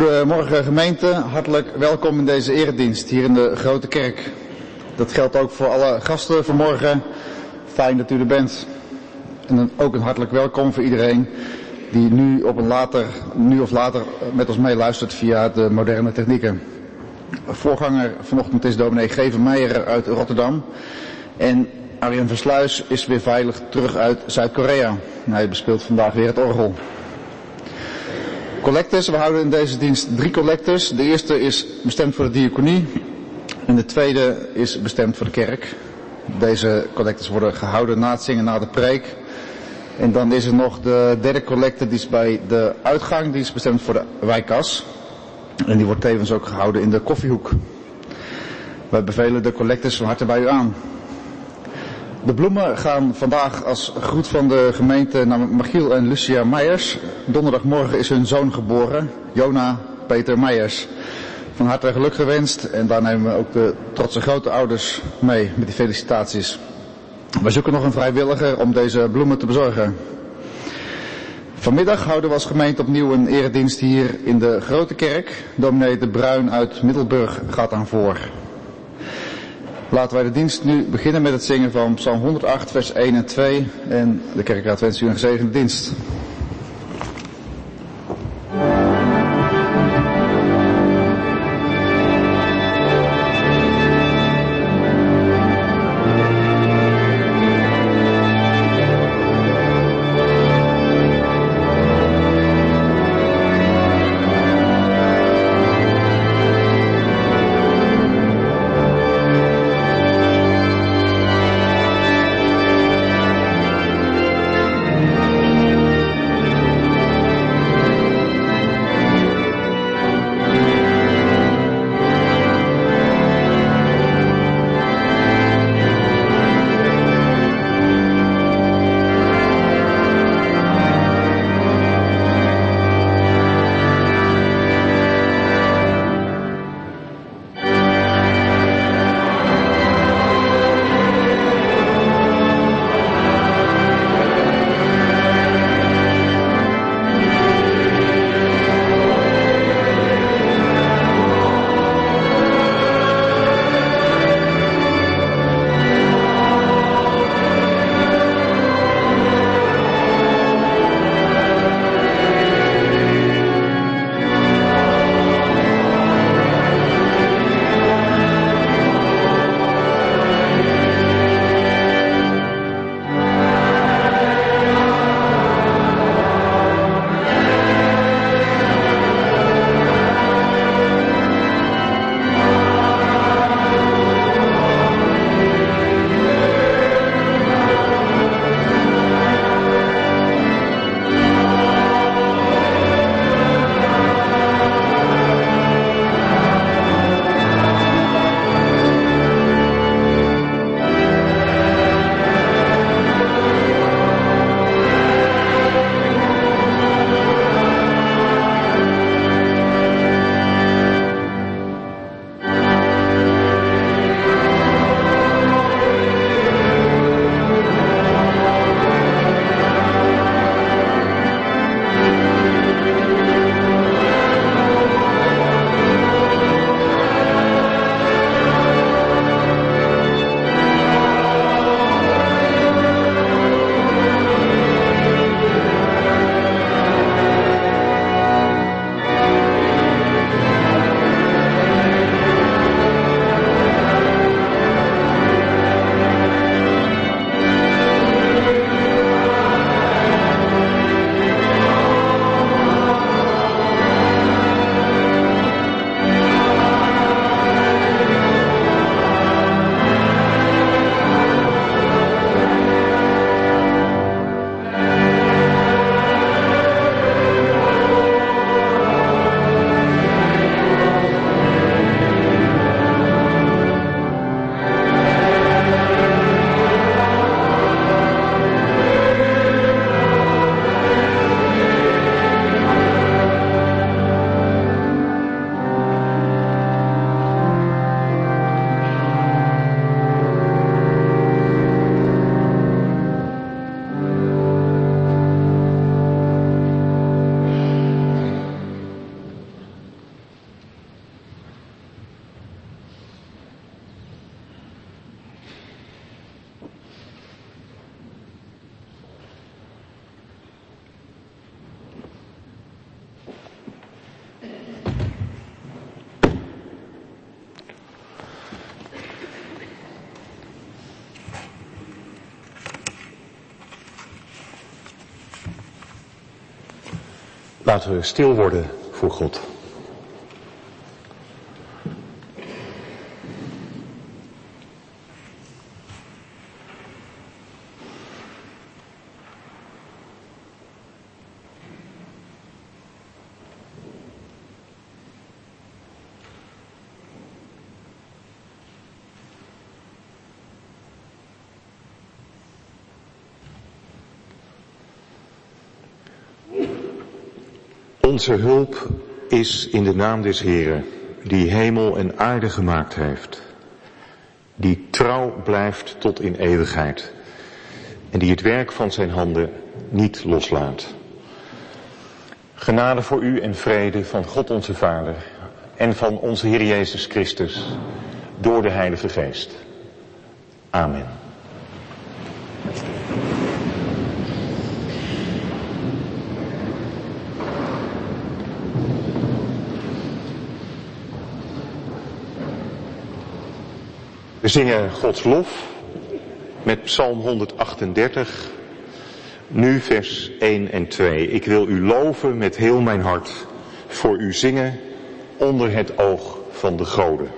Goedemorgen gemeente, hartelijk welkom in deze eredienst hier in de Grote Kerk. Dat geldt ook voor alle gasten vanmorgen. Fijn dat u er bent. En ook een hartelijk welkom voor iedereen die nu of later met ons meeluistert via de moderne technieken. Voorganger vanochtend is dominee Geven Meijer uit Rotterdam. En Arjen Versluis is weer veilig terug uit Zuid-Korea. Hij bespeelt vandaag weer het orgel. Collectes, we houden in deze dienst 3 collectes. De eerste is bestemd voor de diaconie en de tweede is bestemd voor de kerk. Deze collectes worden gehouden na het zingen, na de preek. En dan is er nog de derde collecte, die is bij de uitgang, die is bestemd voor de wijkkas. En die wordt tevens ook gehouden in de koffiehoek. Wij bevelen de collectes van harte bij u aan. De bloemen gaan vandaag als groet van de gemeente naar Michiel en Lucia Meijers. Donderdagmorgen is hun zoon geboren, Jona Peter Meijers. Van harte geluk gewenst en daar nemen we ook de trotse grootouders mee met die felicitaties. Wij zoeken nog een vrijwilliger om deze bloemen te bezorgen. Vanmiddag houden we als gemeente opnieuw een eredienst hier in de Grote Kerk. Dominee De Bruin uit Middelburg gaat aan voor. Laten wij de dienst nu beginnen met het zingen van Psalm 108, vers 1 en 2. En de kerkraad wenst u een gezegende dienst. Laten we stil worden voor God. Onze hulp is in de naam des Heeren, die hemel en aarde gemaakt heeft, die trouw blijft tot in eeuwigheid en die het werk van zijn handen niet loslaat. Genade voor u en vrede van God onze Vader en van onze Heer Jezus Christus door de Heilige Geest. Amen. We zingen Gods lof met Psalm 138, nu vers 1 en 2. Ik wil u loven met heel mijn hart, voor u zingen onder het oog van de goden.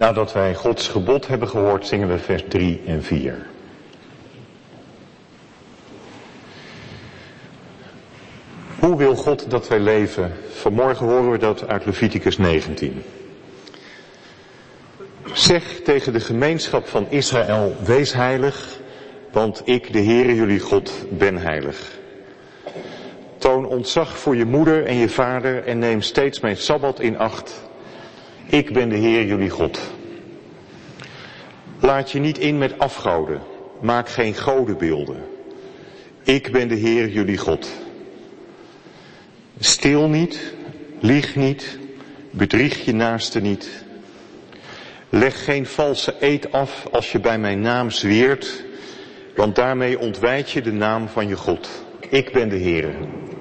Nadat wij Gods gebod hebben gehoord, zingen we vers 3 en 4. Hoe wil God dat wij leven? Vanmorgen horen we dat uit Leviticus 19. Zeg tegen de gemeenschap van Israël, wees heilig, want ik, de Heere jullie God, ben heilig. Toon ontzag voor je moeder en je vader en neem steeds mijn Sabbat in acht. Ik ben de Heer jullie God. Laat je niet in met afgoden, maak geen godenbeelden. Ik ben de Heer jullie God. Steel niet, lieg niet, bedrieg je naaste niet. Leg geen valse eed af als je bij mijn naam zweert, want daarmee ontwijd je de naam van je God. Ik ben de Heer.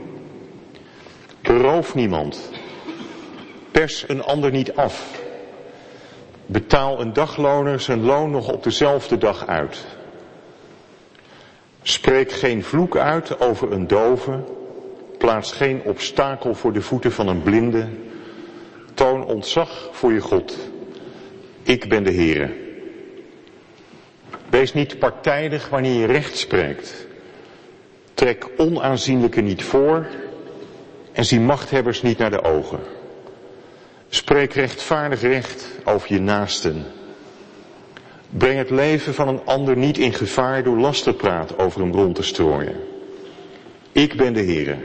Beroof niemand. Pers een ander niet af. Betaal een dagloner zijn loon nog op dezelfde dag uit. Spreek geen vloek uit over een dove. Plaats geen obstakel voor de voeten van een blinde. Toon ontzag voor je God. Ik ben de Heere. Wees niet partijdig wanneer je recht spreekt. Trek onaanzienlijke niet voor en zie machthebbers niet naar de ogen. Spreek rechtvaardig recht over je naasten. Breng het leven van een ander niet in gevaar door lasterpraat over hem rond te strooien. Ik ben de Heere.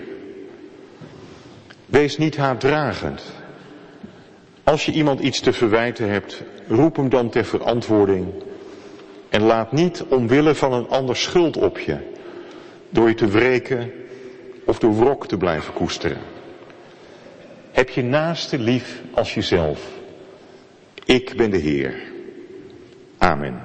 Wees niet haatdragend. Als je iemand iets te verwijten hebt, roep hem dan ter verantwoording. En laat niet omwille van een ander schuld op je, door je te wreken of door wrok te blijven koesteren. Heb je naaste lief als jezelf. Ik ben de Heer. Amen.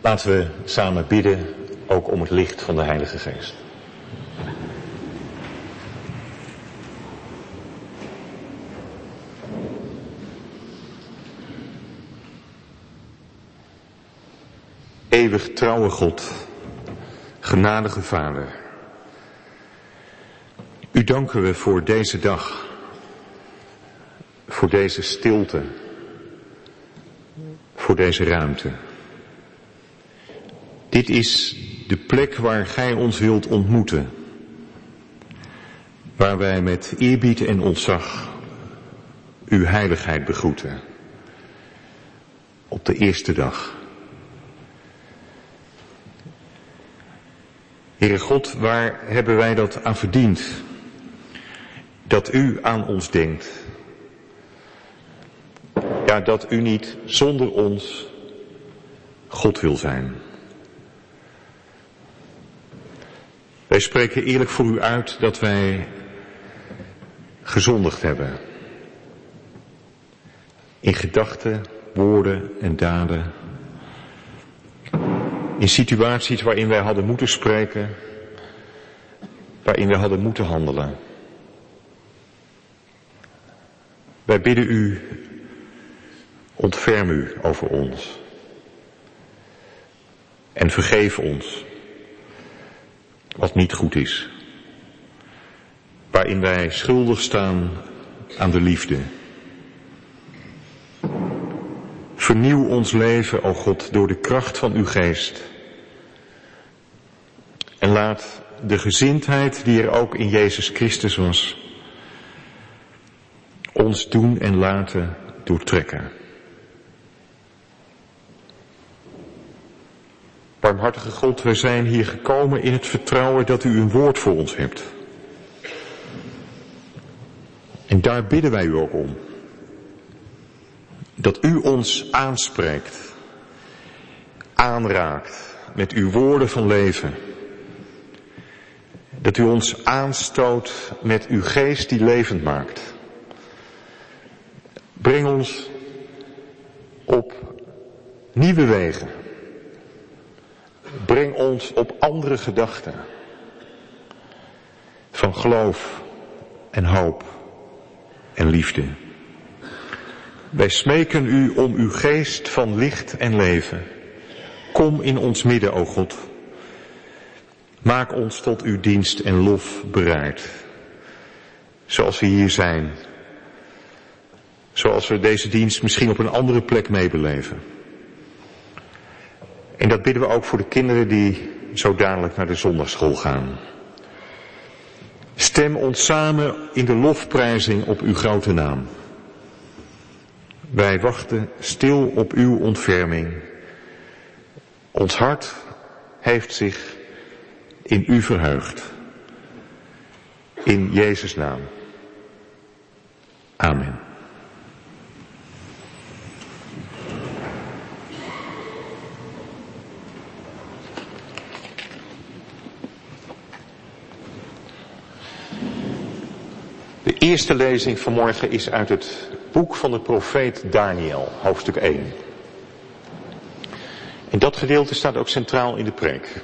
Laten we samen bidden, ook om het licht van de Heilige Geest. Eeuwig trouwe God, genadige Vader, u danken we voor deze dag, voor deze stilte, voor deze ruimte. Dit is de plek waar gij ons wilt ontmoeten, waar wij met eerbied en ontzag uw heiligheid begroeten, op de eerste dag. Heere God, waar hebben wij dat aan verdiend? Dat u aan ons denkt. Ja, dat u niet zonder ons God wil zijn. Wij spreken eerlijk voor u uit dat wij gezondigd hebben. In gedachten, woorden en daden. In situaties waarin wij hadden moeten spreken, waarin wij hadden moeten handelen. Wij bidden u, ontferm u over ons. En vergeef ons wat niet goed is. Waarin wij schuldig staan aan de liefde. Vernieuw ons leven, o God, door de kracht van uw geest. En laat de gezindheid die er ook in Jezus Christus was, ons doen en laten doortrekken. Barmhartige God, wij zijn hier gekomen in het vertrouwen dat u een woord voor ons hebt. En daar bidden wij u ook om. Dat u ons aanspreekt, aanraakt met uw woorden van leven. Dat u ons aanstoot met uw geest die levend maakt. Breng ons op nieuwe wegen. Breng ons op andere gedachten. Van geloof en hoop en liefde. Wij smeken u om uw geest van licht en leven. Kom in ons midden, o God. Maak ons tot uw dienst en lof bereid. Zoals we hier zijn. Zoals we deze dienst misschien op een andere plek meebeleven. En dat bidden we ook voor de kinderen die zo dadelijk naar de zondagschool gaan. Stem ons samen in de lofprijzing op uw grote naam. Wij wachten stil op uw ontferming. Ons hart heeft zich in u verheugd. In Jezus' naam. Amen. De eerste lezing vanmorgen is uit het boek van de profeet Daniel, hoofdstuk 1. En dat gedeelte staat ook centraal in de preek.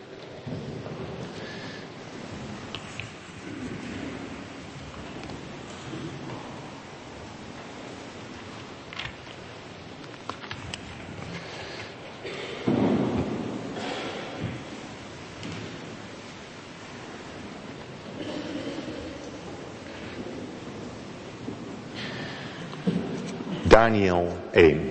Daniel 1.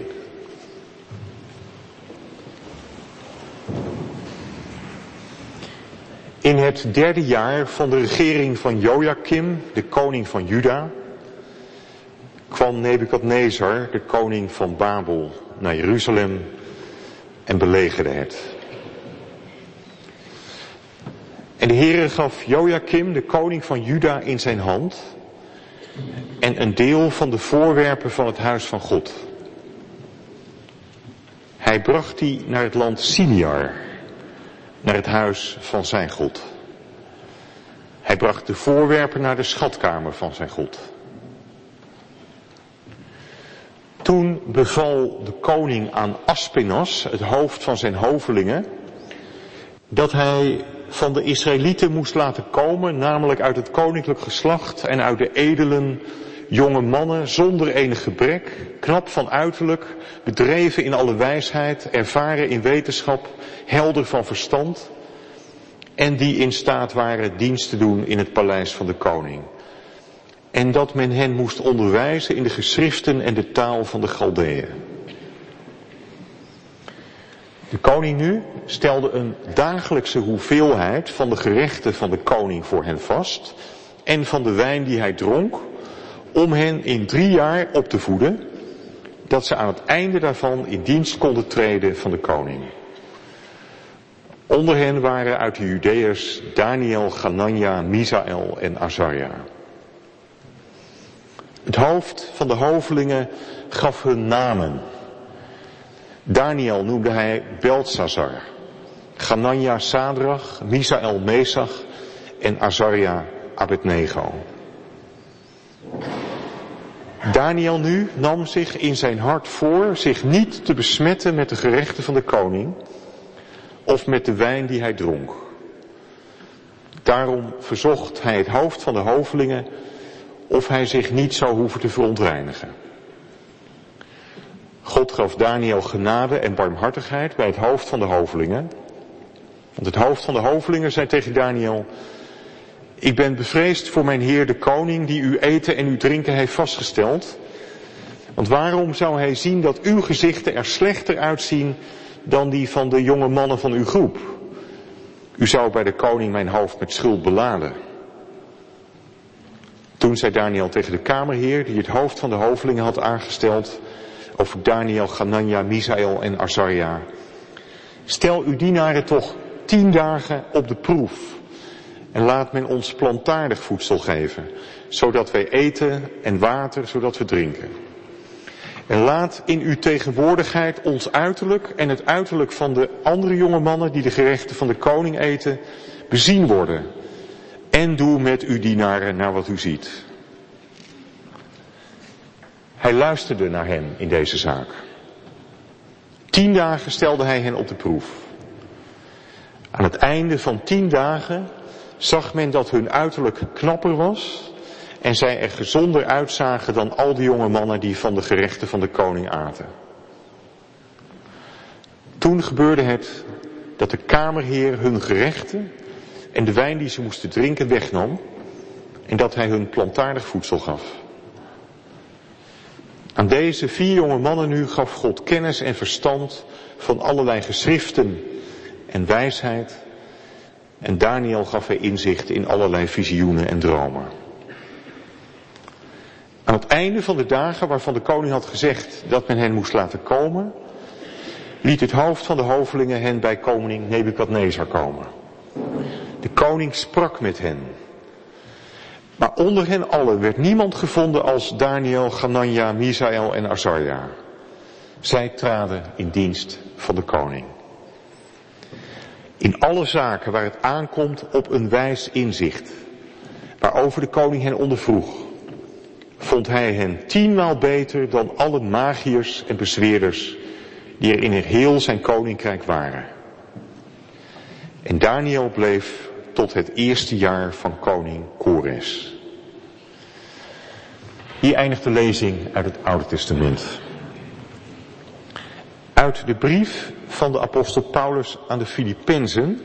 In het 3e jaar van de regering van Jojakim, de koning van Juda, kwam Nebukadnezar, de koning van Babel, naar Jeruzalem en belegerde het. En de Heere gaf Jojakim, de koning van Juda, in zijn hand en een deel van de voorwerpen van het huis van God. Hij bracht die naar het land Siniar, naar het huis van zijn God. Hij bracht de voorwerpen naar de schatkamer van zijn God. Toen beval de koning aan Aspenas, het hoofd van zijn hovelingen, dat hij van de Israëlieten moest laten komen, namelijk uit het koninklijk geslacht en uit de edelen, jonge mannen zonder enig gebrek, knap van uiterlijk, bedreven in alle wijsheid, ervaren in wetenschap, helder van verstand en die in staat waren dienst te doen in het paleis van de koning. En dat men hen moest onderwijzen in de geschriften en de taal van de Galdeeën. De koning nu stelde een dagelijkse hoeveelheid van de gerechten van de koning voor hen vast en van de wijn die hij dronk, om hen in 3 jaar op te voeden, dat ze aan het einde daarvan in dienst konden treden van de koning. Onder hen waren uit de Judeërs Daniel, Hanania, Misaël en Azaria. Het hoofd van de hovelingen gaf hun namen. Daniel noemde hij Beltsazar, Hanania Sadrach, Misaël Mesach en Azaria Abednego. Daniel nu nam zich in zijn hart voor zich niet te besmetten met de gerechten van de koning of met de wijn die hij dronk. Daarom verzocht hij het hoofd van de hovelingen of hij zich niet zou hoeven te verontreinigen. God gaf Daniel genade en barmhartigheid bij het hoofd van de hovelingen. Want het hoofd van de hovelingen zei tegen Daniel: ik ben bevreesd voor mijn heer de koning die uw eten en uw drinken heeft vastgesteld. Want waarom zou hij zien dat uw gezichten er slechter uitzien dan die van de jonge mannen van uw groep? U zou bij de koning mijn hoofd met schuld beladen. Toen zei Daniel tegen de kamerheer die het hoofd van de hovelingen had aangesteld over Daniel, Hanania, Misaël en Azaria: stel uw dienaren toch 10 dagen op de proef en laat men ons plantaardig voedsel geven, zodat wij eten en water, zodat we drinken. En laat in uw tegenwoordigheid ons uiterlijk en het uiterlijk van de andere jonge mannen die de gerechten van de koning eten, bezien worden. En doe met uw dienaren naar wat u ziet. Hij luisterde naar hen in deze zaak. 10 dagen stelde hij hen op de proef. Aan het einde van 10 dagen zag men dat hun uiterlijk knapper was en zij er gezonder uitzagen dan al die jonge mannen die van de gerechten van de koning aten. Toen gebeurde het dat de kamerheer hun gerechten en de wijn die ze moesten drinken wegnam en dat hij hun plantaardig voedsel gaf. Aan deze 4 jonge mannen nu gaf God kennis en verstand van allerlei geschriften en wijsheid. En Daniel gaf hij inzicht in allerlei visioenen en dromen. Aan het einde van de dagen waarvan de koning had gezegd dat men hen moest laten komen, liet het hoofd van de hovelingen hen bij koning Nebukadnezar komen. De koning sprak met hen. Maar onder hen allen werd niemand gevonden als Daniel, Hanania, Misaël en Azaria. Zij traden in dienst van de koning. In alle zaken waar het aankomt op een wijs inzicht, waarover de koning hen ondervroeg, vond hij hen 10 maal beter dan alle magiërs en bezweerders die er in heel zijn koninkrijk waren. En Daniel bleef tot het eerste jaar van koning Kores. Hier eindigt de lezing uit het Oude Testament. Uit de brief van de apostel Paulus aan de Filippenzen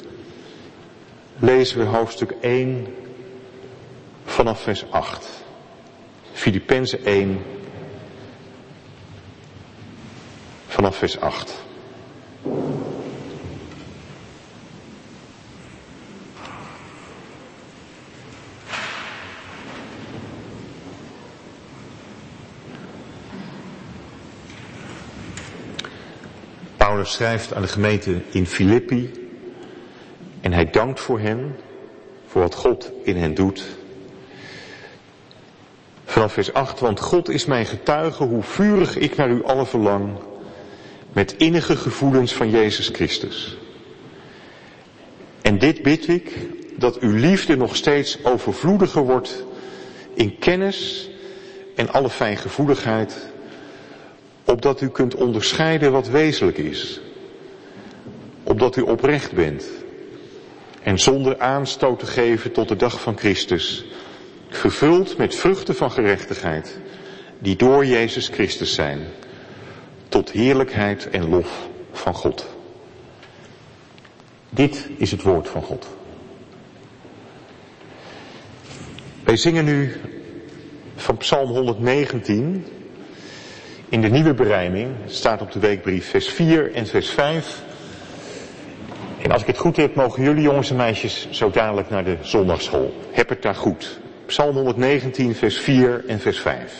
lezen we hoofdstuk 1 vanaf vers 8. Filippenzen 1 vanaf vers 8. Paulus schrijft aan de gemeente in Filippi en hij dankt voor hen, voor wat God in hen doet. Vanaf vers 8, want God is mijn getuige hoe vurig ik naar u allen verlang, met innige gevoelens van Jezus Christus. En dit bid ik, dat uw liefde nog steeds overvloediger wordt in kennis en alle fijngevoeligheid, Opdat u kunt onderscheiden wat wezenlijk is. Opdat u oprecht bent. En zonder aanstoot te geven tot de dag van Christus. Gevuld met vruchten van gerechtigheid. Die door Jezus Christus zijn. Tot heerlijkheid en lof van God. Dit is het woord van God. Wij zingen nu van Psalm 119 in de nieuwe berijming. Het staat op de weekbrief vers 4 en vers 5. En als ik het goed heb, mogen jullie jongens en meisjes zo dadelijk naar de zondagsschool. Heb het daar goed. Psalm 119 vers 4 en vers 5.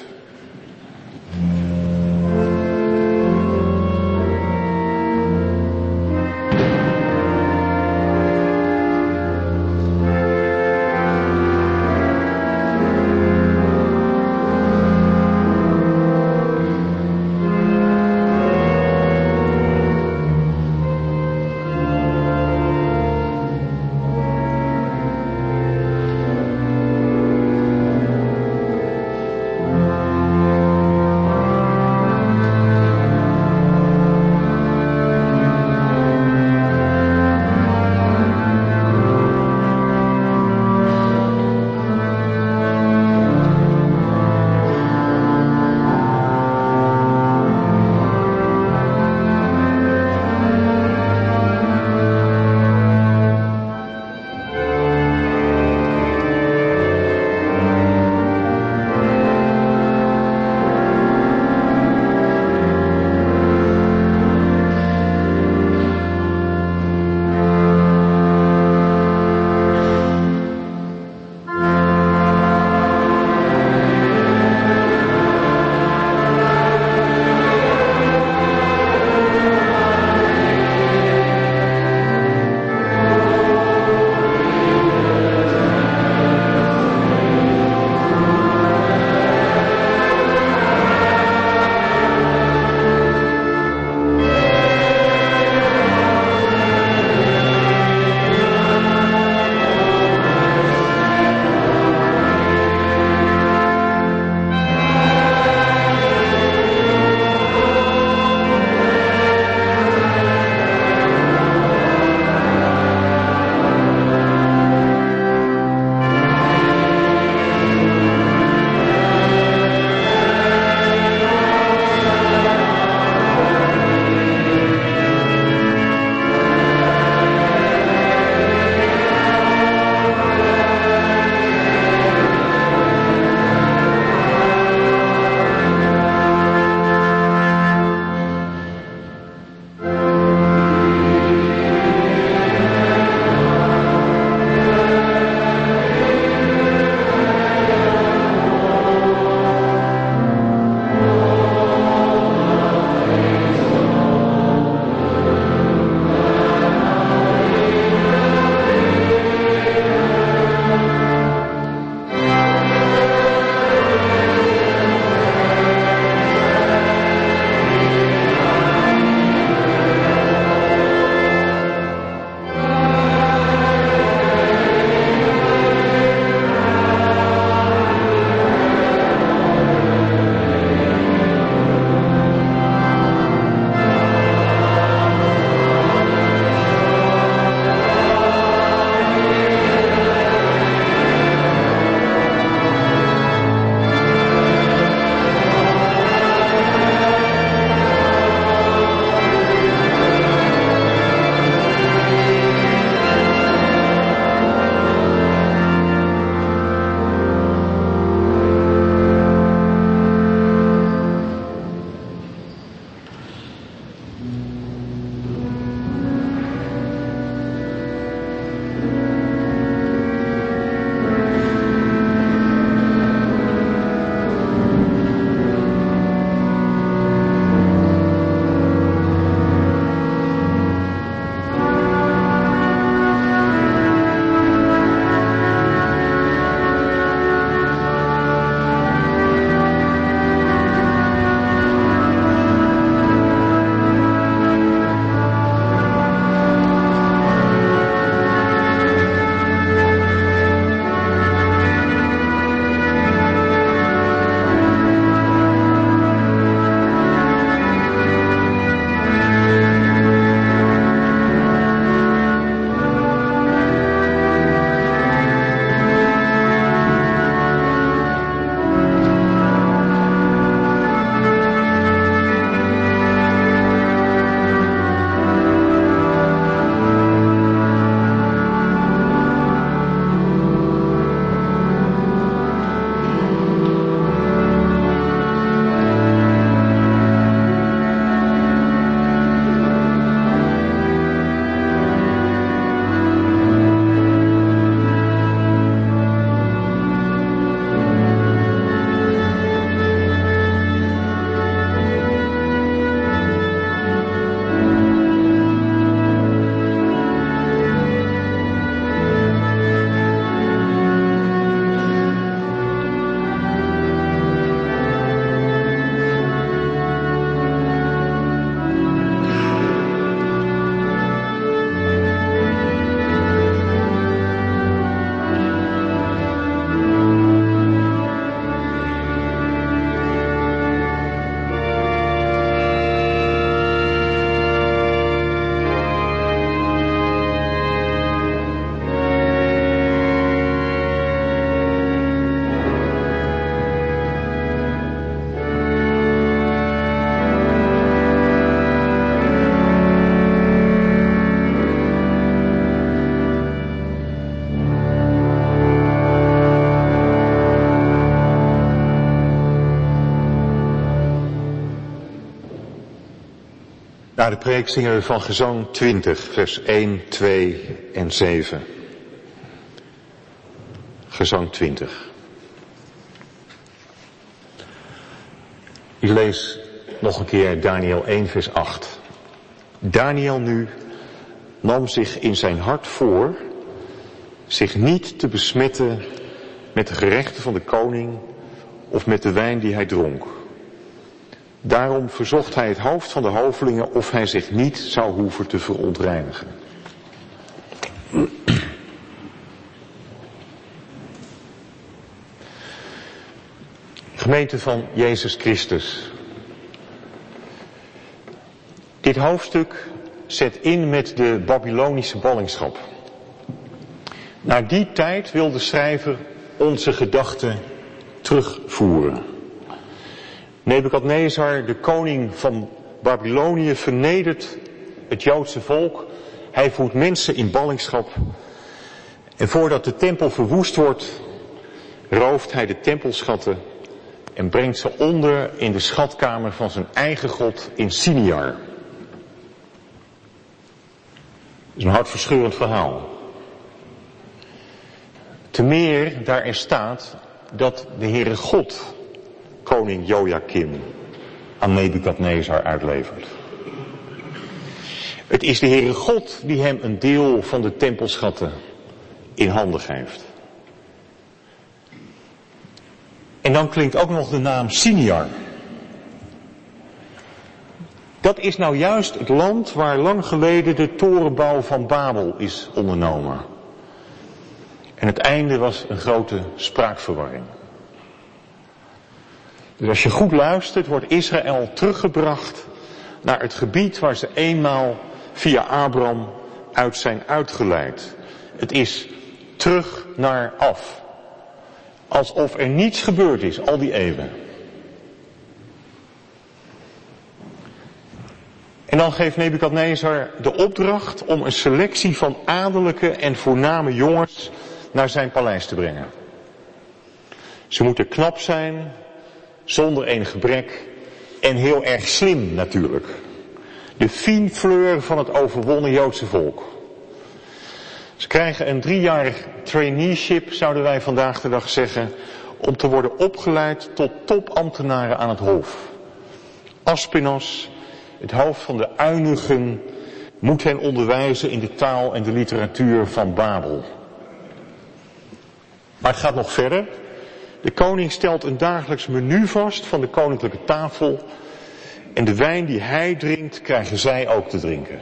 Na de preek zingen we van Gezang 20, vers 1, 2 en 7. Gezang 20. Ik lees nog een keer Daniel 1, vers 8. Daniel nu nam zich in zijn hart voor zich niet te besmetten met de gerechten van de koning of met de wijn die hij dronk. Daarom verzocht hij het hoofd van de hovelingen of hij zich niet zou hoeven te verontreinigen. Gemeente van Jezus Christus. Dit hoofdstuk zet in met de Babylonische ballingschap. Naar die tijd wil de schrijver onze gedachten terugvoeren. Nebukadnezar, de koning van Babylonië, vernedert het Joodse volk. Hij voert mensen in ballingschap. En voordat de tempel verwoest wordt, rooft hij de tempelschatten en brengt ze onder in de schatkamer van zijn eigen god in Siniar. Dat is een hartverscheurend verhaal. Te meer daar er staat dat de Heere God koning Jojakim aan Nebukadnezar uitlevert. Het is de Heere God die hem een deel van de tempelschatten in handen geeft. En dan klinkt ook nog de naam Siniar. Dat is nou juist het land waar lang geleden de torenbouw van Babel is ondernomen. En het einde was een grote spraakverwarring. Dus als je goed luistert, wordt Israël teruggebracht naar het gebied waar ze eenmaal via Abraham uit zijn uitgeleid. Het is terug naar af. Alsof er niets gebeurd is, al die eeuwen. En dan geeft Nebukadnezar de opdracht om een selectie van adellijke en voorname jongens naar zijn paleis te brengen. Ze moeten knap zijn, zonder enig gebrek en heel erg slim natuurlijk. De fine fleur van het overwonnen Joodse volk. Ze krijgen een 3-jarig traineeship, zouden wij vandaag de dag zeggen, om te worden opgeleid tot topambtenaren aan het hof. Aspenos, het hoofd van de eunuchen, moet hen onderwijzen in de taal en de literatuur van Babel. Maar het gaat nog verder. De koning stelt een dagelijks menu vast van de koninklijke tafel. En de wijn die hij drinkt, krijgen zij ook te drinken.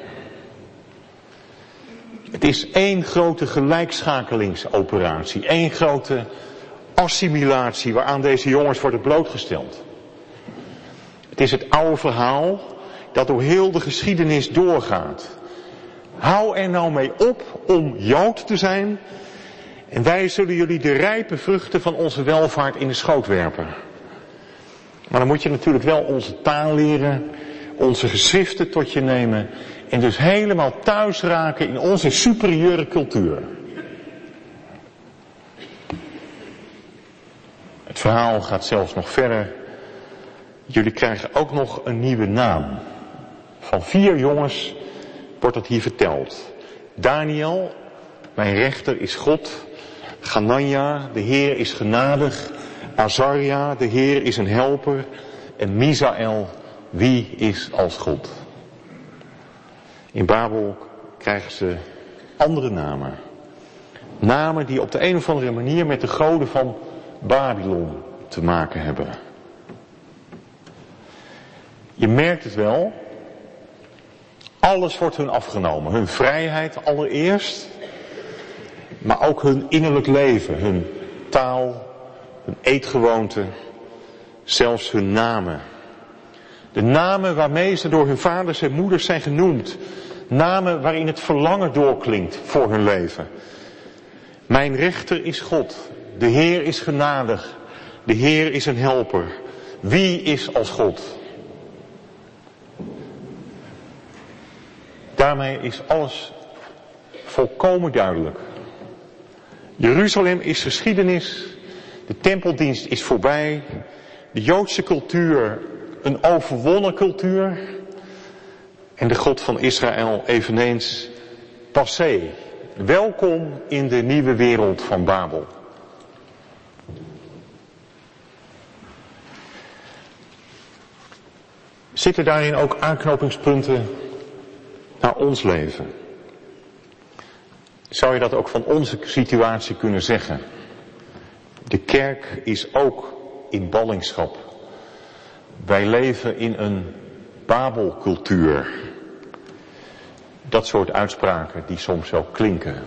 Het is één grote gelijkschakelingsoperatie. Één grote assimilatie waaraan deze jongens worden blootgesteld. Het is het oude verhaal dat door heel de geschiedenis doorgaat. Hou er nou mee op om Jood te zijn. En wij zullen jullie de rijpe vruchten van onze welvaart in de schoot werpen. Maar dan moet je natuurlijk wel onze taal leren, onze geschriften tot je nemen en dus helemaal thuis raken in onze superieure cultuur. Het verhaal gaat zelfs nog verder. Jullie krijgen ook nog een nieuwe naam. Van 4 jongens wordt dat hier verteld. Daniel, mijn rechter is God. Ganania, de Heer is genadig. Azaria, de Heer is een helper. En Misaël, wie is als God? In Babel krijgen ze andere namen. Namen die op de een of andere manier met de goden van Babylon te maken hebben. Je merkt het wel. Alles wordt hun afgenomen. Hun vrijheid allereerst. Maar ook hun innerlijk leven. Hun taal. Hun eetgewoonten. Zelfs hun namen. De namen waarmee ze door hun vaders en moeders zijn genoemd. Namen waarin het verlangen doorklinkt voor hun leven. Mijn rechter is God. De Heer is genadig. De Heer is een helper. Wie is als God? Daarmee is alles volkomen duidelijk. Jeruzalem is geschiedenis. De tempeldienst is voorbij. De Joodse cultuur een overwonnen cultuur. En de God van Israël eveneens passé. Welkom in de nieuwe wereld van Babel. Zitten daarin ook aanknopingspunten naar ons leven? Zou je dat ook van onze situatie kunnen zeggen? De kerk is ook in ballingschap. Wij leven in een Babelcultuur. Dat soort uitspraken die soms zo klinken.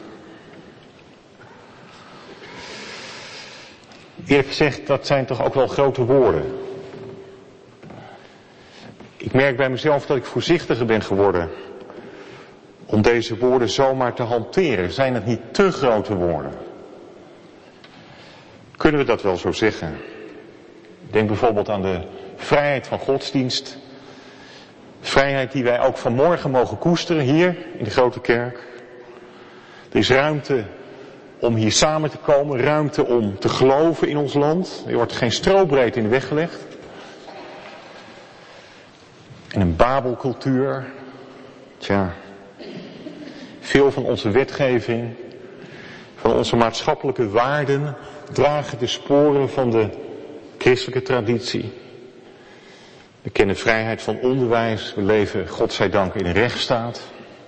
Eerlijk gezegd, dat zijn toch ook wel grote woorden. Ik merk bij mezelf dat ik voorzichtiger ben geworden om deze woorden zomaar te hanteren. Zijn het niet te grote woorden? Kunnen we dat wel zo zeggen? Denk bijvoorbeeld aan de vrijheid van godsdienst. Vrijheid die wij ook vanmorgen mogen koesteren hier in de grote kerk. Er is ruimte om hier samen te komen, ruimte om te geloven in ons land. Er wordt geen strobreed in de weg gelegd. En een Babelcultuur. Tja, veel van onze wetgeving, van onze maatschappelijke waarden dragen de sporen van de christelijke traditie. We kennen vrijheid van onderwijs, we leven godzijdank in een rechtsstaat.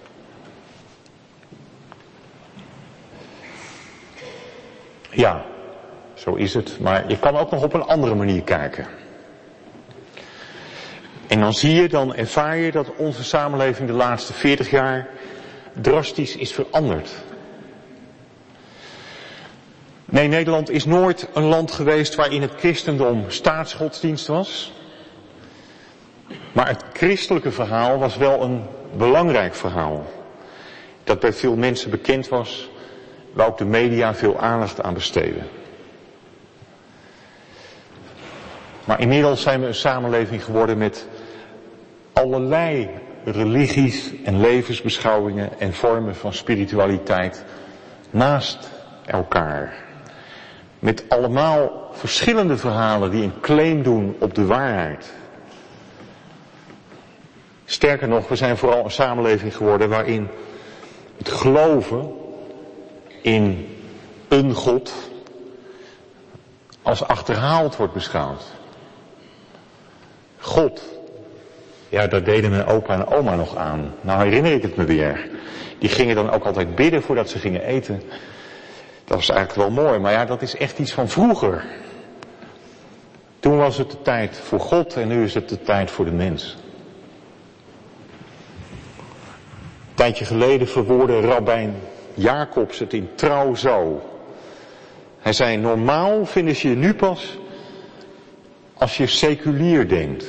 Ja, zo is het, maar je kan ook nog op een andere manier kijken. En dan ervaar je dat onze samenleving de laatste 40 jaar drastisch is veranderd. Nee, Nederland is nooit een land geweest waarin het christendom staatsgodsdienst was. Maar het christelijke verhaal was wel een belangrijk verhaal. Dat bij veel mensen bekend was, waar ook de media veel aandacht aan besteden. Maar inmiddels zijn we een samenleving geworden met allerlei religies en levensbeschouwingen en vormen van spiritualiteit naast elkaar. Met allemaal verschillende verhalen die een claim doen op de waarheid. Sterker nog, we zijn vooral een samenleving geworden waarin het geloven in een God als achterhaald wordt beschouwd. God, ja, daar deden mijn opa en oma nog aan. Nou herinner ik het me weer. Die gingen dan ook altijd bidden voordat ze gingen eten. Dat was eigenlijk wel mooi, maar ja, dat is echt iets van vroeger. Toen was het de tijd voor God en nu is het de tijd voor de mens. Een tijdje geleden verwoordde rabbijn Jacobs het in Trouw zo. Hij zei, normaal vinden ze je nu pas als je seculier denkt.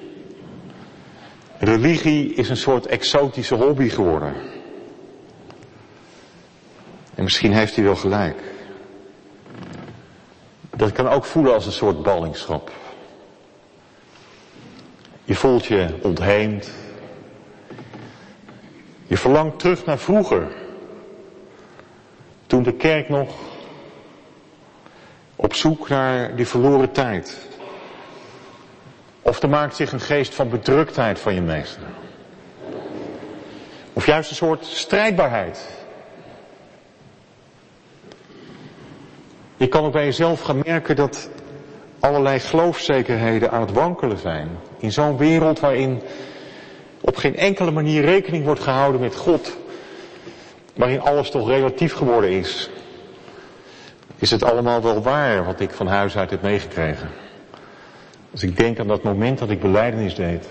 Religie is een soort exotische hobby geworden. En misschien heeft hij wel gelijk. Dat kan ook voelen als een soort ballingschap. Je voelt je ontheemd. Je verlangt terug naar vroeger. Toen de kerk nog op zoek naar die verloren tijd. Of er maakt zich een geest van bedruktheid van je meester. Of juist een soort strijdbaarheid. Je kan ook bij jezelf gaan merken dat allerlei geloofszekerheden aan het wankelen zijn. In zo'n wereld waarin op geen enkele manier rekening wordt gehouden met God. Waarin alles toch relatief geworden is. Is het allemaal wel waar wat ik van huis uit heb meegekregen? Als ik denk aan dat moment dat ik belijdenis deed.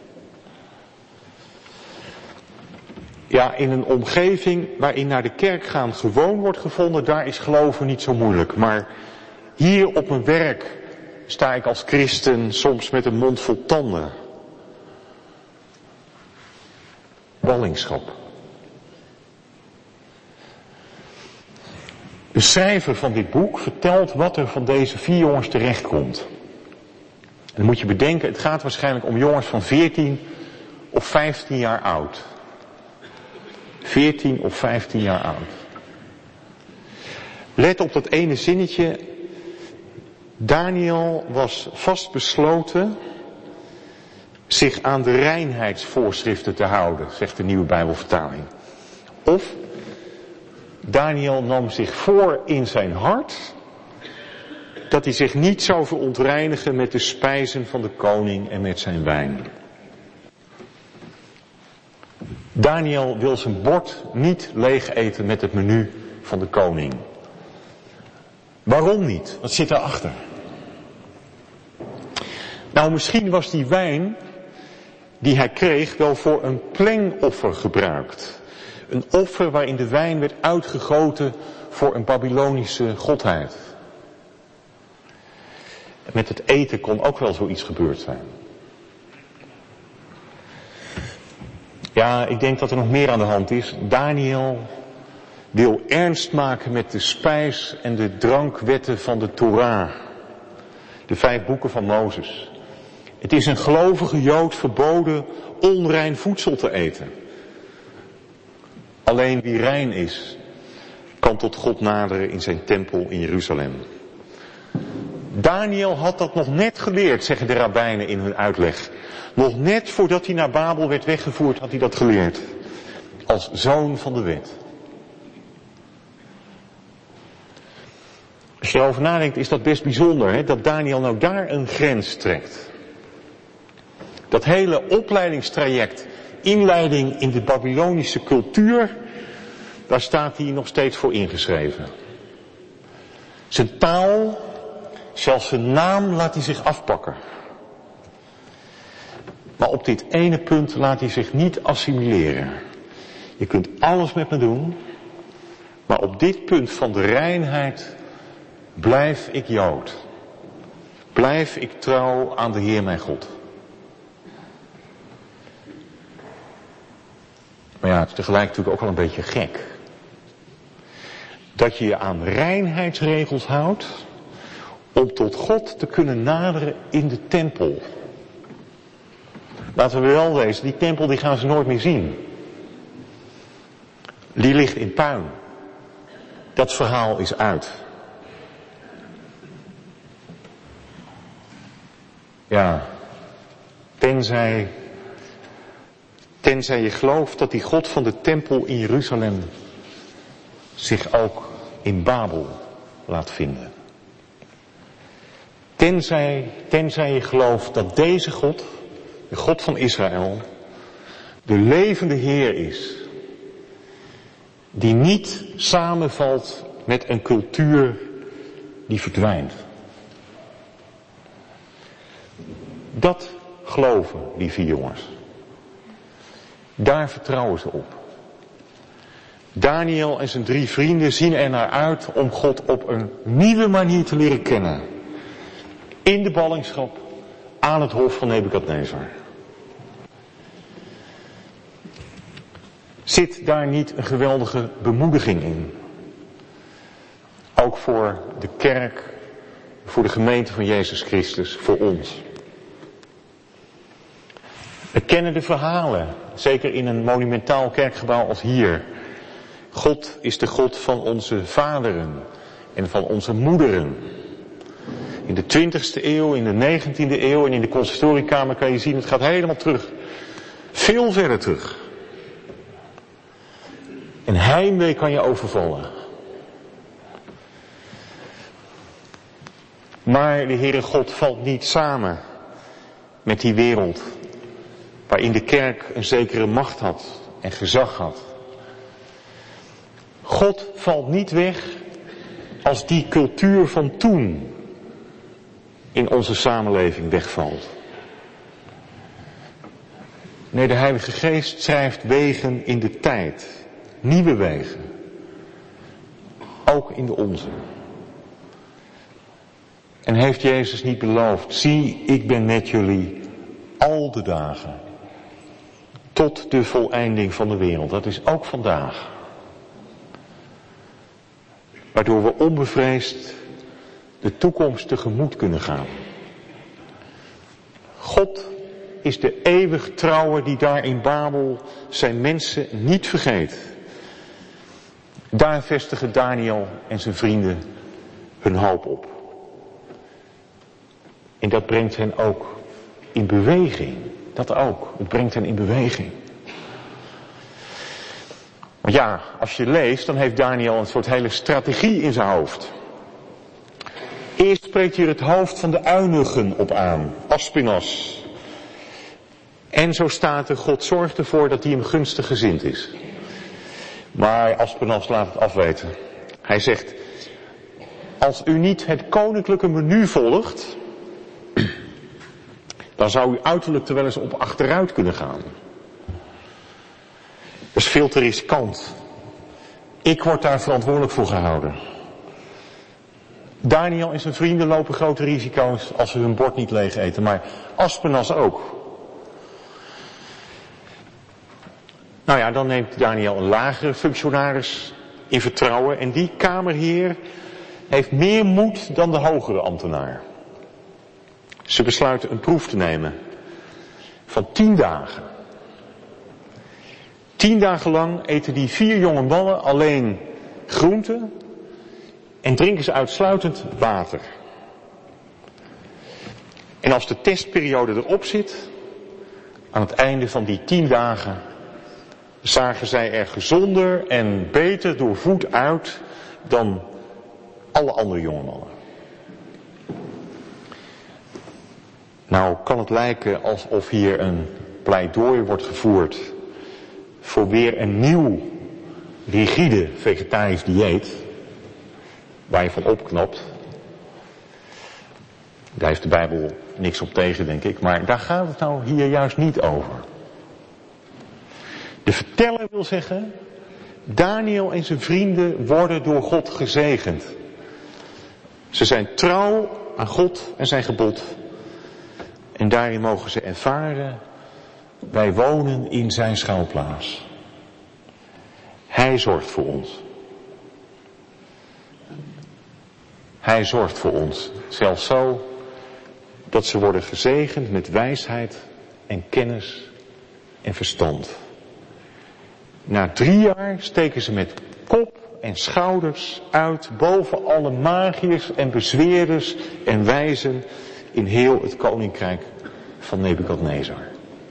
Ja, in een omgeving waarin naar de kerk gaan gewoon wordt gevonden, daar is geloven niet zo moeilijk. Maar hier op mijn werk sta ik als christen soms met een mond vol tanden. Ballingschap. De schrijver van dit boek vertelt wat er van deze 4 jongens terechtkomt. En dan moet je bedenken, het gaat waarschijnlijk om jongens van 14 of 15 jaar oud. 14 of 15 jaar oud. Let op dat ene zinnetje. Daniel was vastbesloten zich aan de reinheidsvoorschriften te houden, zegt de Nieuwe Bijbelvertaling. Of Daniel nam zich voor in zijn hart dat hij zich niet zou verontreinigen met de spijzen van de koning en met zijn wijn. Daniel wil zijn bord niet leeg eten met het menu van de koning. Waarom niet? Wat zit daarachter? Nou, misschien was die wijn die hij kreeg wel voor een plengoffer gebruikt. Een offer waarin de wijn werd uitgegoten voor een Babylonische godheid. Met het eten kon ook wel zoiets gebeurd zijn. Ja, ik denk dat er nog meer aan de hand is. Daniel wil ernst maken met de spijs- en de drankwetten van de Torah. De 5 boeken van Mozes. Het is een gelovige Jood verboden onrein voedsel te eten. Alleen wie rein is, kan tot God naderen in zijn tempel in Jeruzalem. Daniel had dat nog net geleerd, zeggen de rabbijnen in hun uitleg. Nog net voordat hij naar Babel werd weggevoerd, had hij dat geleerd. Als zoon van de wet. Als je erover nadenkt, is dat best bijzonder, hè? Dat Daniel nou daar een grens trekt. Dat hele opleidingstraject, inleiding in de Babylonische cultuur, daar staat hij nog steeds voor ingeschreven. Zijn taal, zelfs zijn naam laat hij zich afpakken. Maar op dit ene punt laat hij zich niet assimileren. Je kunt alles met me doen, maar op dit punt van de reinheid blijf ik Jood. Blijf ik trouw aan de Heer mijn God. Maar ja, het is tegelijk natuurlijk ook wel een beetje gek. Dat je je aan reinheidsregels houdt om tot God te kunnen naderen in de tempel. Laten we wel wezen, die tempel die gaan ze nooit meer zien. Die ligt in puin. Dat verhaal is uit. Ja, tenzij je gelooft dat die God van de tempel in Jeruzalem zich ook in Babel laat vinden. Tenzij je gelooft dat deze God, de God van Israël, de levende Heer is, die niet samenvalt met een cultuur die verdwijnt. Dat geloven die 4 jongens. Daar vertrouwen ze op. Daniel en zijn 3 vrienden zien er naar uit om God op een nieuwe manier te leren kennen. In de ballingschap, aan het hof van Nebukadnezar. Zit daar niet een geweldige bemoediging in? Ook voor de kerk, voor de gemeente van Jezus Christus, voor ons. We kennen de verhalen, zeker in een monumentaal kerkgebouw als hier. God is de God van onze vaderen en van onze moederen. In de 20e eeuw, in de 19e eeuw en in de consistoriekamer kan je zien, het gaat helemaal terug. Veel verder terug. En heimwee kan je overvallen. Maar de Heere God valt niet samen met die wereld waarin de kerk een zekere macht had en gezag had. God valt niet weg als die cultuur van toen in onze samenleving wegvalt. Nee, de Heilige Geest schrijft wegen in de tijd. Nieuwe wegen. Ook in de onze. En heeft Jezus niet beloofd, zie, ik ben met jullie al de dagen. Tot de voleinding van de wereld. Dat is ook vandaag. Waardoor we onbevreesd de toekomst tegemoet kunnen gaan. God is de eeuwig trouwe die daar in Babel zijn mensen niet vergeet. Daar vestigen Daniel en zijn vrienden hun hoop op. En dat brengt hen ook in beweging. dat ook. Het brengt hen in beweging. Want ja, als je leest, dan heeft Daniel een soort hele strategie in zijn hoofd. Eerst spreekt hij het hoofd van de eunuchen op aan, Aspinas. En zo staat er, God zorgt ervoor dat hij hem gunstig gezind is. Maar Aspinas laat het afweten. Hij zegt, als u niet het koninklijke menu volgt, dan zou u uiterlijk er wel eens op achteruit kunnen gaan. Dat is veel te riskant. Ik word daar verantwoordelijk voor gehouden. Daniel en zijn vrienden lopen grote risico's als ze hun bord niet leeg eten, maar Aspinas ook. Nou ja, dan neemt Daniel een lagere functionaris in vertrouwen en die kamerheer heeft meer moed dan de hogere ambtenaar. Ze besluiten een proef te nemen van 10 dagen. 10 dagen lang eten die 4 jonge mannen alleen groenten en drinken ze uitsluitend water. En als de testperiode erop zit, aan het einde van die 10 dagen, zagen zij er gezonder en beter doorvoed uit dan alle andere jonge mannen. Nou kan het lijken alsof hier een pleidooi wordt gevoerd voor weer een nieuw, rigide vegetarisch dieet, waar je van opknapt. Daar heeft de Bijbel niks op tegen, denk ik, maar daar gaat het nou hier juist niet over. De verteller wil zeggen, Daniel en zijn vrienden worden door God gezegend. Ze zijn trouw aan God en zijn gebod. En daarin mogen ze ervaren, wij wonen in zijn schuilplaats. Hij zorgt voor ons. Hij zorgt voor ons. Zelfs zo dat ze worden gezegend met wijsheid en kennis en verstand. Na 3 jaar steken ze met kop en schouders uit boven alle magiërs en bezweerders en wijzen in heel het koninkrijk van Nebukadnezar.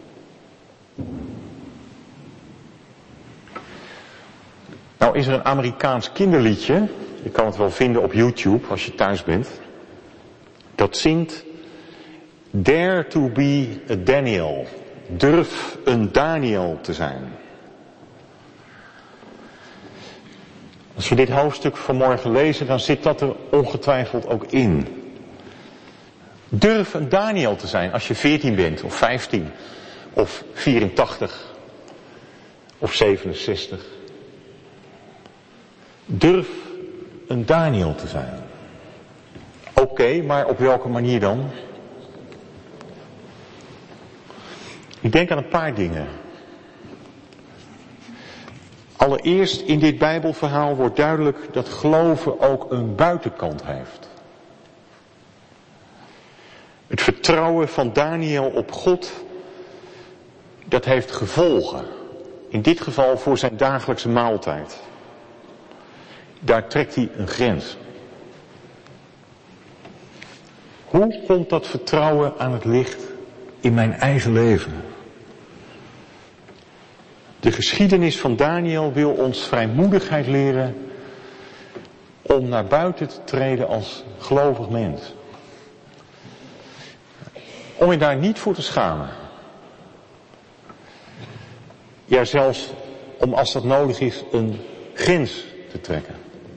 Nou is er een Amerikaans kinderliedje, je kan het wel vinden op YouTube als je thuis bent. Dat zingt Dare to be a Daniel. Durf een Daniel te zijn. Als we dit hoofdstuk vanmorgen lezen, dan zit dat er ongetwijfeld ook in. Durf een Daniel te zijn als je 14 bent, of 15, of 84, of 67. Durf een Daniel te zijn. Oké, maar op welke manier dan? Ik denk aan een paar dingen. Allereerst in dit Bijbelverhaal wordt duidelijk dat geloven ook een buitenkant heeft. Het vertrouwen van Daniel op God, dat heeft gevolgen. In dit geval voor zijn dagelijkse maaltijd. Daar trekt hij een grens. Hoe komt dat vertrouwen aan het licht in mijn eigen leven? De geschiedenis van Daniel wil ons vrijmoedigheid leren om naar buiten te treden als gelovig mens. Om je daar niet voor te schamen. Ja, zelfs om als dat nodig is een grens te trekken.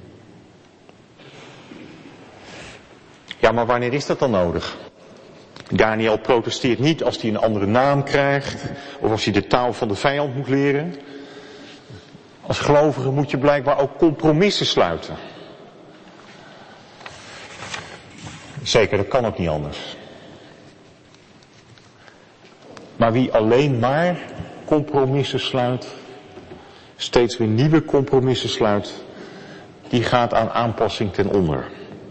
Ja, maar wanneer is dat dan nodig? Daniel protesteert niet als hij een andere naam krijgt of als hij de taal van de vijand moet leren. Als gelovige moet je blijkbaar ook compromissen sluiten. Zeker, dat kan ook niet anders. Maar wie alleen maar compromissen sluit, steeds weer nieuwe compromissen sluit, die gaat aan aanpassing ten onder.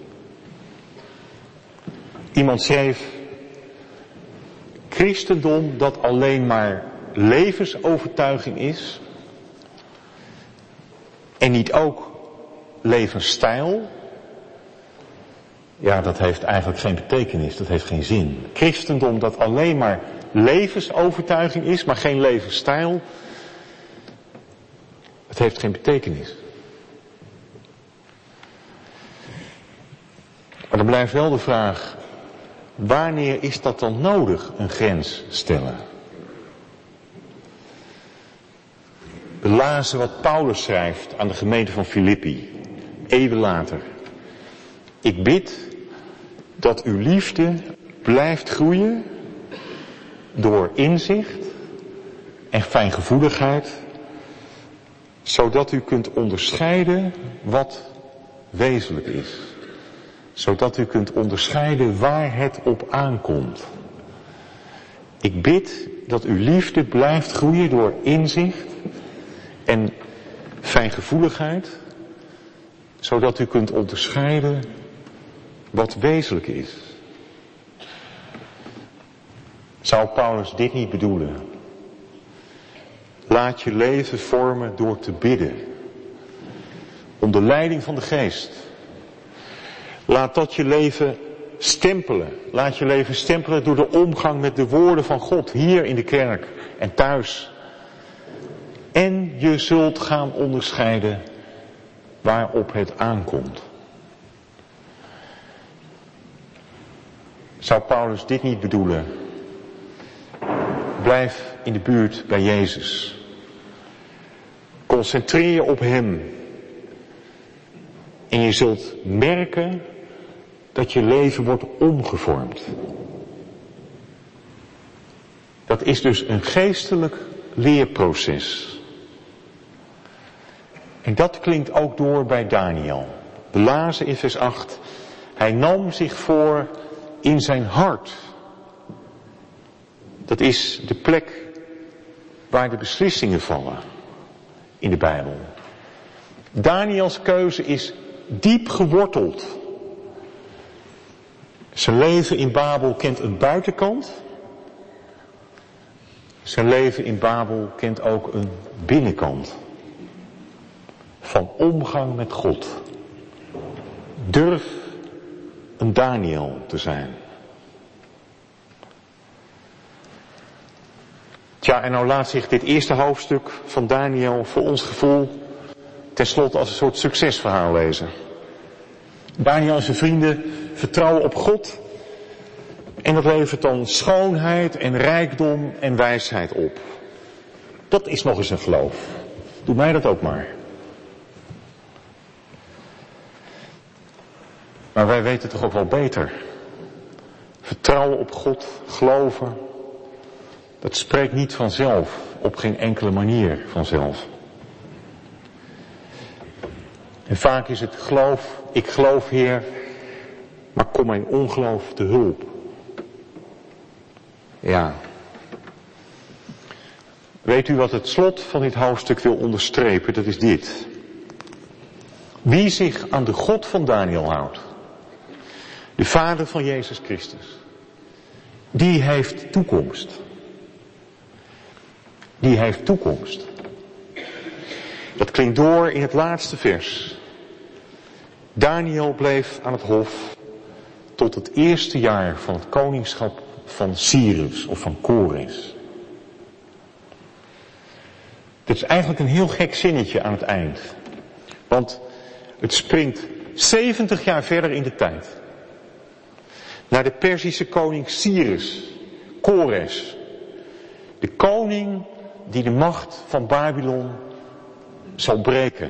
Iemand schreef, christendom dat alleen maar levensovertuiging is en niet ook levensstijl, ja, dat heeft eigenlijk geen betekenis, dat heeft geen zin. Christendom dat alleen maar levensovertuiging is, maar geen levensstijl, het heeft geen betekenis. Maar dan blijft wel de vraag, wanneer is dat dan nodig, een grens stellen? We lazen wat Paulus schrijft aan de gemeente van Filippi, eeuwen later. Ik bid dat uw liefde blijft groeien door inzicht en fijngevoeligheid, zodat u kunt onderscheiden wat wezenlijk is. Zodat u kunt onderscheiden waar het op aankomt. Ik bid dat uw liefde blijft groeien door inzicht en fijngevoeligheid, zodat u kunt onderscheiden wat wezenlijk is. Zou Paulus dit niet bedoelen? Laat je leven vormen door te bidden. Onder leiding van de Geest. Laat dat je leven stempelen. Laat je leven stempelen door de omgang met de woorden van God. Hier in de kerk en thuis. En je zult gaan onderscheiden waarop het aankomt. Zou Paulus dit niet bedoelen? Blijf in de buurt bij Jezus. Concentreer je op Hem. En je zult merken dat je leven wordt omgevormd. Dat is dus een geestelijk leerproces. En dat klinkt ook door bij Daniel. We lazen in vers 8. Hij nam zich voor in zijn hart. Dat is de plek waar de beslissingen vallen in de Bijbel. Daniels keuze is diep geworteld. Zijn leven in Babel kent een buitenkant. Zijn leven in Babel kent ook een binnenkant. Van omgang met God. Durf een Daniel te zijn. Tja, en nou laat zich dit eerste hoofdstuk van Daniel voor ons gevoel tenslotte als een soort succesverhaal lezen. Daniel en zijn vrienden vertrouwen op God en dat levert dan schoonheid en rijkdom en wijsheid op. Dat is nog eens een geloof. Doe mij dat ook maar. Maar wij weten toch ook wel beter. Vertrouwen op God, geloven, dat spreekt niet vanzelf, op geen enkele manier vanzelf. En vaak is het geloof, ik geloof Heer, maar kom mijn ongeloof te hulp. Ja. Weet u wat het slot van dit hoofdstuk wil onderstrepen? Dat is dit. Wie zich aan de God van Daniel houdt, de Vader van Jezus Christus, die heeft toekomst. Die heeft toekomst. Dat klinkt door in het laatste vers. Daniel bleef aan het hof tot het eerste jaar van het koningschap van Cyrus of van Kores. Dit is eigenlijk een heel gek zinnetje aan het eind. Want het springt 70 jaar verder in de tijd. Naar de Perzische koning Cyrus, Kores. De koning die de macht van Babylon zal breken.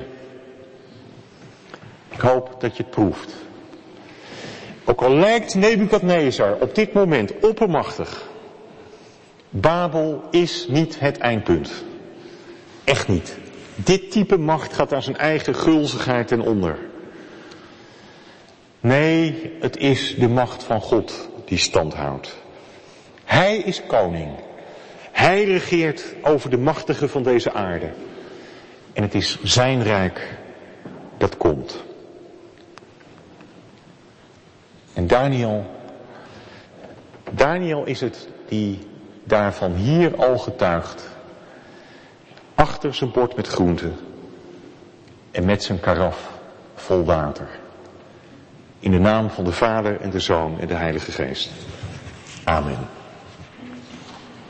Ik hoop dat je het proeft. Ook al lijkt Nebukadnezar op dit moment oppermachtig, Babel is niet het eindpunt. Echt niet. Dit type macht gaat aan zijn eigen gulzigheid ten onder. Nee, het is de macht van God die stand houdt. Hij is koning. Hij regeert over de machtigen van deze aarde. En het is zijn rijk dat komt. En Daniel is het die daarvan hier al getuigt. Achter zijn bord met groenten en met zijn karaf vol water. In de naam van de Vader en de Zoon en de Heilige Geest. Amen.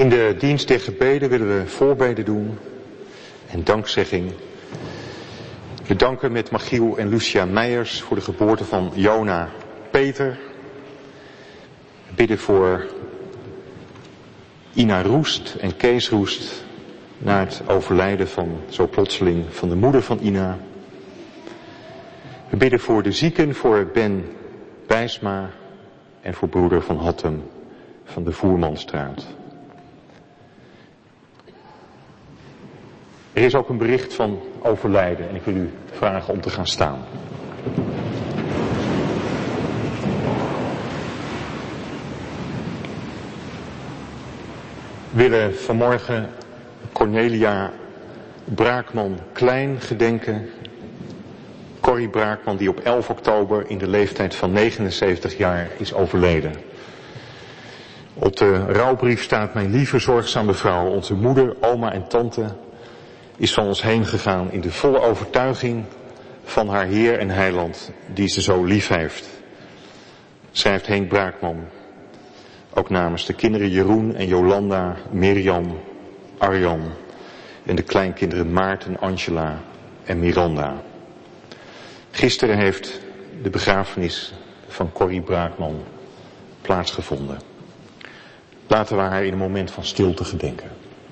In de dienst der gebeden willen we voorbeden doen en dankzegging. We danken met Machiel en Lucia Meijers voor de geboorte van Jona Peter. We bidden voor Ina Roest en Kees Roest na het overlijden van zo plotseling van de moeder van Ina. We bidden voor de zieken, voor Ben Bijsma en voor broeder van Hattem van de Voermanstraat. Er is ook een bericht van overlijden en ik wil u vragen om te gaan staan. We willen vanmorgen Cornelia Braakman Klein gedenken. Corrie Braakman die op 11 oktober in de leeftijd van 79 jaar is overleden. Op de rouwbrief staat: mijn lieve zorgzame vrouw, onze moeder, oma en tante, is van ons heen gegaan in de volle overtuiging van haar Heer en Heiland die ze zo lief heeft. Zij heeft Henk Braakman ook namens de kinderen Jeroen en Jolanda, Mirjam, Arjan en de kleinkinderen Maarten, Angela en Miranda. Gisteren heeft de begrafenis van Corrie Braakman plaatsgevonden. Laten we haar in een moment van stilte gedenken.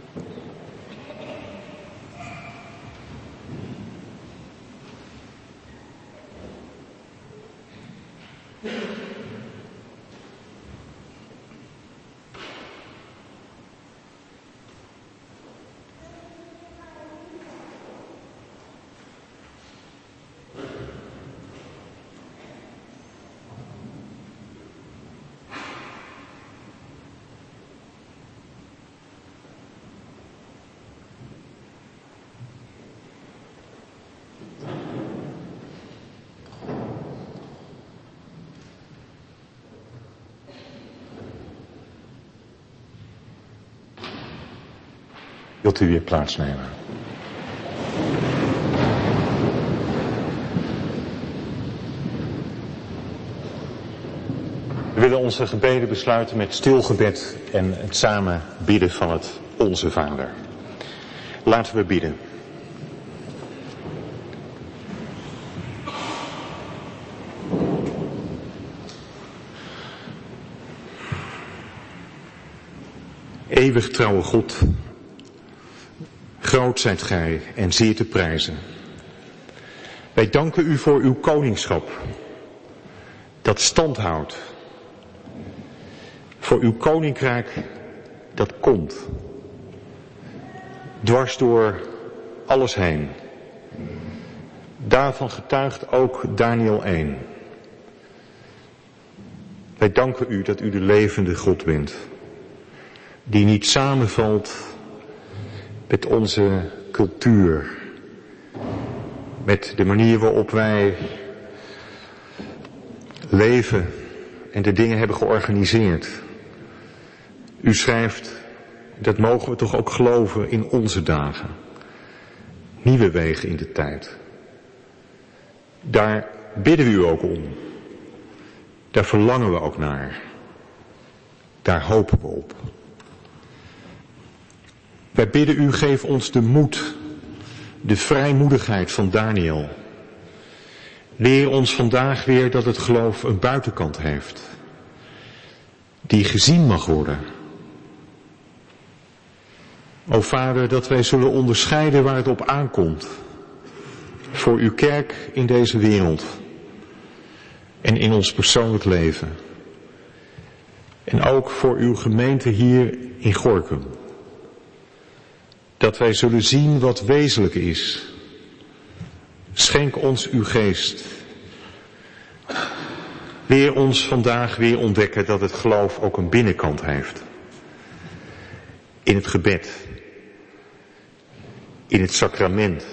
Wilt u weer plaatsnemen? We willen onze gebeden besluiten met stilgebed en het samen bidden van het Onze Vader. Laten we bidden. Eeuwig trouwe God, groot zijt gij en zeer te prijzen. Wij danken u voor uw koningschap, dat stand houdt. Voor uw koninkrijk, dat komt. Dwars door alles heen. Daarvan getuigt ook Daniel 1. Wij danken u dat u de levende God bent, die niet samenvalt met onze cultuur, met de manier waarop wij leven en de dingen hebben georganiseerd. U schrijft, dat mogen we toch ook geloven in onze dagen. Nieuwe wegen in de tijd. Daar bidden we u ook om. Daar verlangen we ook naar. Daar hopen we op. Wij bidden u, geef ons de moed, de vrijmoedigheid van Daniel. Leer ons vandaag weer dat het geloof een buitenkant heeft, die gezien mag worden. O Vader, dat wij zullen onderscheiden waar het op aankomt, voor uw kerk in deze wereld en in ons persoonlijk leven. En ook voor uw gemeente hier in Gorinchem. Dat wij zullen zien wat wezenlijk is. Schenk ons uw geest. Leer ons vandaag weer ontdekken dat het geloof ook een binnenkant heeft. In het gebed. In het sacrament.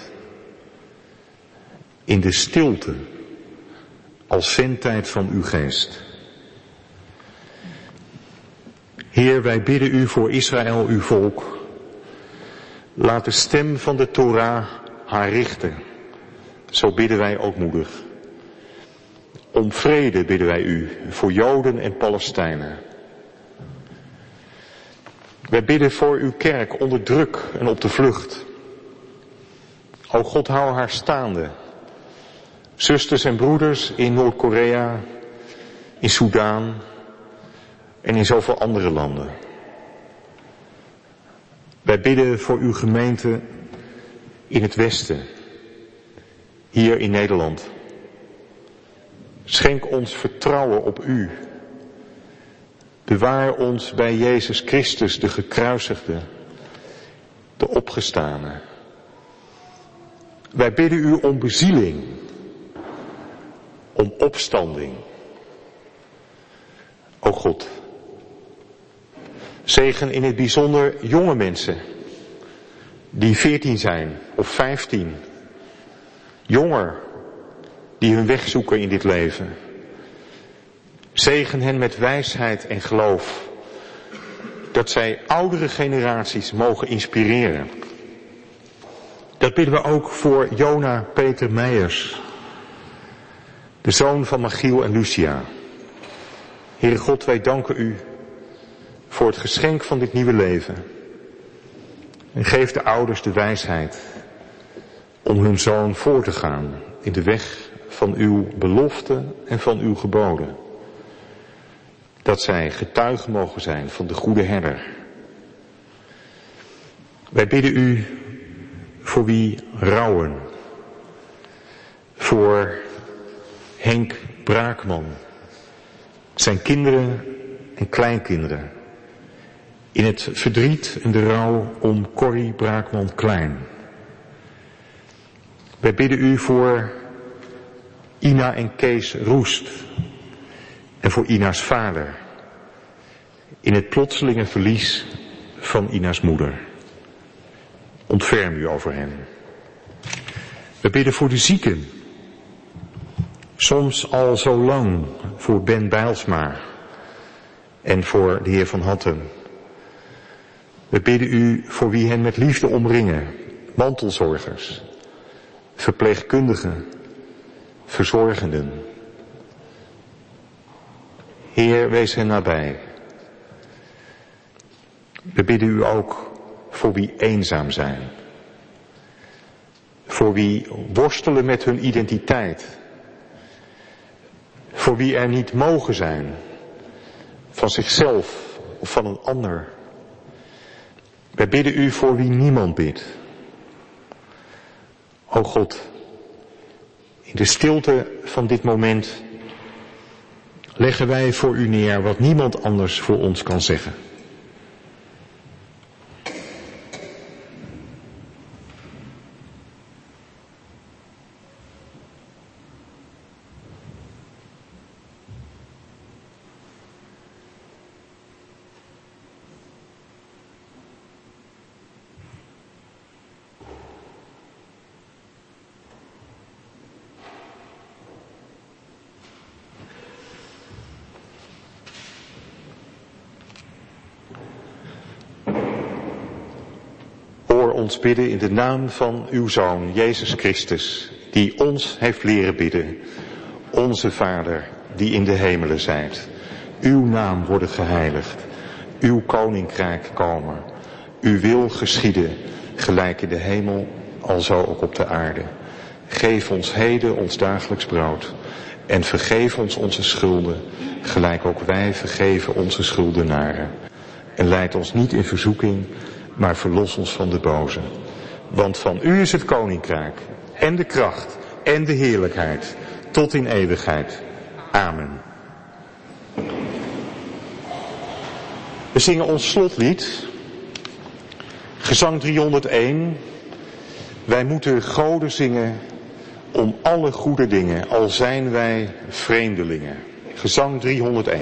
In de stilte. Als zendtijd van uw geest. Heer, wij bidden u voor Israël, uw volk. Laat de stem van de Torah haar richten. Zo bidden wij ook moedig. Om vrede bidden wij u voor Joden en Palestijnen. Wij bidden voor uw kerk onder druk en op de vlucht. O God, hou haar staande. Zusters en broeders in Noord-Korea, in Soudaan en in zoveel andere landen. Wij bidden voor uw gemeente in het Westen, hier in Nederland. Schenk ons vertrouwen op u. Bewaar ons bij Jezus Christus, de gekruisigde, de opgestane. Wij bidden u om bezieling, om opstanding. O God, zegen in het bijzonder jonge mensen die 14 zijn of 15, jonger, die hun weg zoeken in dit leven. Zegen hen met wijsheid en geloof, dat zij oudere generaties mogen inspireren. Dat bidden we ook voor Jona Peter Meijers, de zoon van Michiel en Lucia. Heere God, wij danken u voor het geschenk van dit nieuwe leven. En geef de ouders de wijsheid om hun zoon voor te gaan in de weg van uw belofte en van uw geboden. Dat zij getuigen mogen zijn van de goede herder. Wij bidden u voor wie rouwen. Voor Henk Braakman, zijn kinderen en kleinkinderen. In het verdriet en de rouw om Corrie Braakman-Klein. Wij bidden u voor Ina en Kees Roest. En voor Ina's vader. In het plotselinge verlies van Ina's moeder. Ontferm u over hen. We bidden voor de zieken. Soms al zo lang voor Ben Bijlsma. En voor de heer Van Hatten. We bidden u voor wie hen met liefde omringen. Mantelzorgers. Verpleegkundigen. Verzorgenden. Heer, wees hen nabij. We bidden u ook voor wie eenzaam zijn. Voor wie worstelen met hun identiteit. Voor wie er niet mogen zijn. Van zichzelf of van een ander. Wij bidden u voor wie niemand bidt. O God, in de stilte van dit moment leggen wij voor u neer wat niemand anders voor ons kan zeggen. Ons bidden in de naam van uw Zoon, Jezus Christus, die ons heeft leren bidden. Onze Vader, die in de hemelen zijt. Uw naam worden geheiligd. Uw koninkrijk komen. Uw wil geschieden, gelijk in de hemel, alzo ook op de aarde. Geef ons heden ons dagelijks brood. En vergeef ons onze schulden, gelijk ook wij vergeven onze schuldenaren. En leid ons niet in verzoeking, maar verlos ons van de boze. Want van u is het koninkrijk en de kracht en de heerlijkheid tot in eeuwigheid. Amen. We zingen ons slotlied. Gezang 301. Wij moeten goden zingen om alle goede dingen, al zijn wij vreemdelingen. Gezang 301.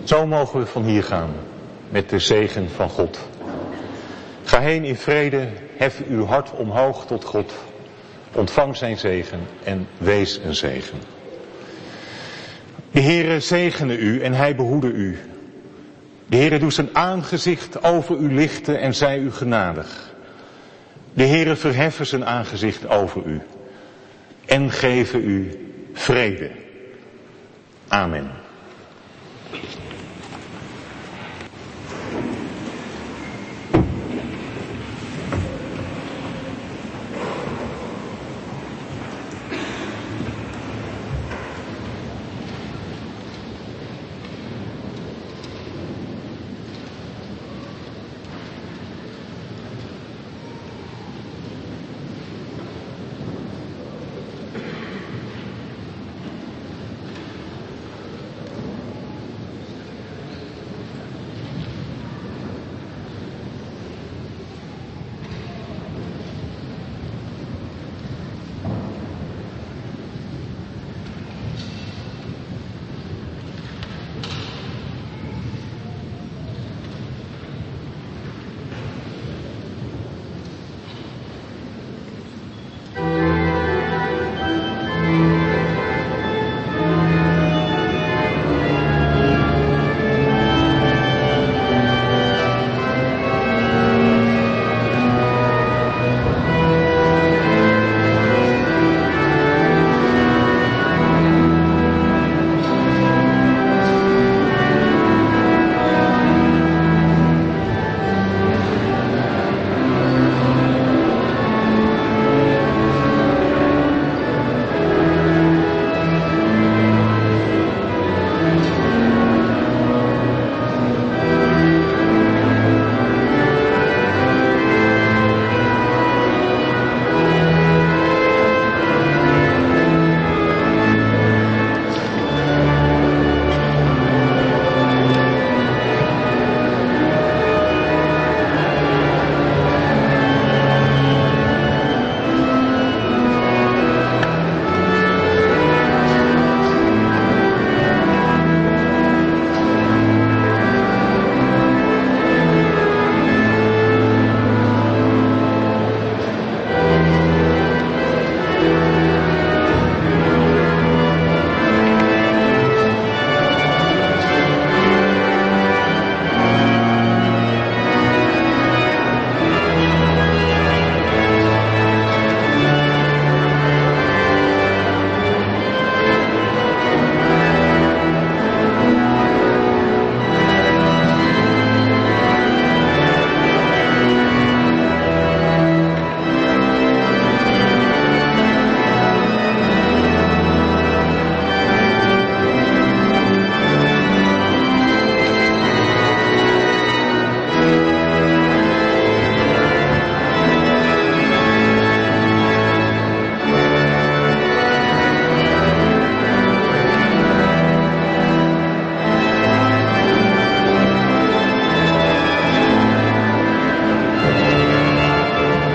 Zo mogen we van hier gaan, met de zegen van God. Ga heen in vrede, hef uw hart omhoog tot God. Ontvang zijn zegen en wees een zegen. De Heere zegene u en hij behoede u. De Heere doet zijn aangezicht over u lichten en zij u genadig. De Heere verheffen zijn aangezicht over u en geven u vrede. Amen.